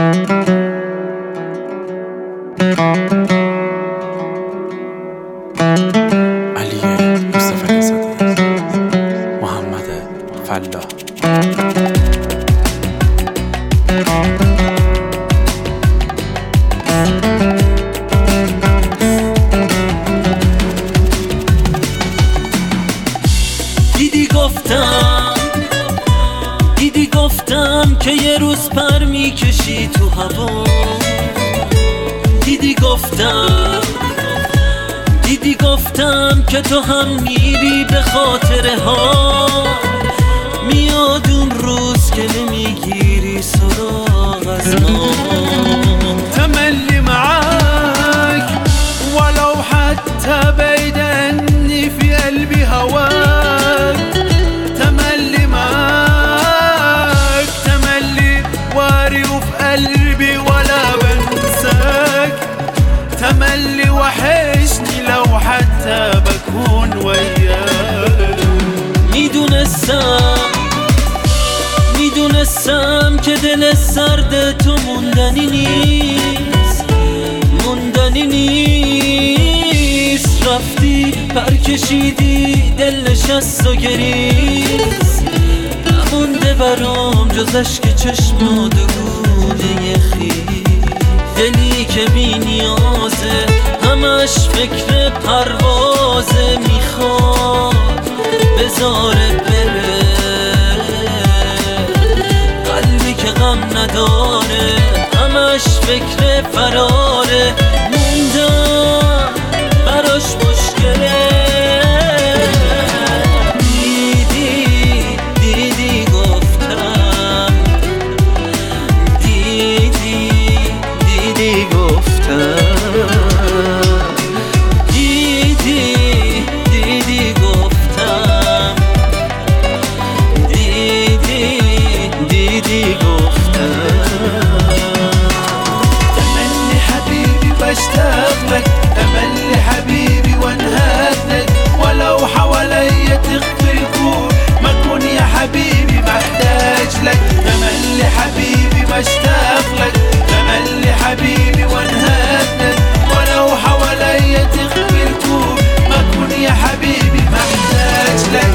علی مصطفی زاده، محمد فلاح. دیدی گفتم که یه روز پر میکشی تو هوا. دیدی گفتم که تو هم میری به خاطره ها. میاد اون روز که نمیگیری سراغ از ما. تملي معاك ولو حتى بعيد عني في قلبي هواك. تملي معاك تملي واري وفي قلبي ولا بنساك. تملي وحشني لو حتى بكون وياك. میدونستم که دل سرد تو موندنی نیست. رفتی پر کشیدی دل نشست و گریست. نمونده برام جز اشک چشمات و گونه خیس. دلی که بی نیازه همش فکر پروازه. میخواد بذاره بره، قلبی که غم نداره همش فکر فراره. موندم براش مشکله. دیدی گفتم، دیدی گفتم، دیدی گفتم، دیدی گفتم. تملي حبيبي بشتاق لك. تملي حبيبي وانهاد لك. ولو حواليا تخفي الكون ما اكون يا حبيبي محتاج لك. تملي حبيبي بشتاق لك. تملي حبيبي وانهاد لك. ولو حواليا تخفي الكون ما اكون يا حبيبي محتاج لك.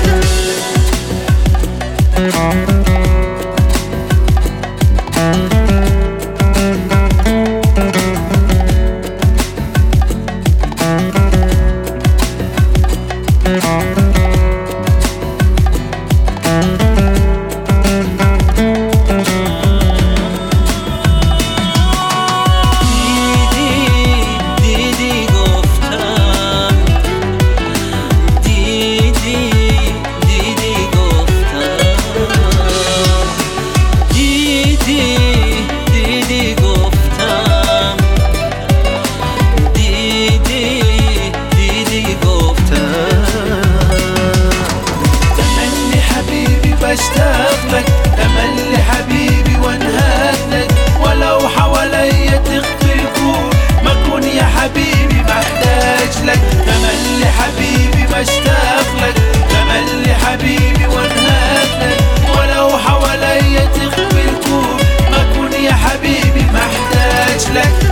بشتاق لك. تملي حبيبي وانهاد لك. ولو حواليا تخفي الكون ما اكون يا حبيبي محتاج لك. تملي حبيبي بشتاق لك. تملي حبيبي وانهاد لك. ولو حواليا تخفي الكون ما اكون يا حبيبي محتاج لك.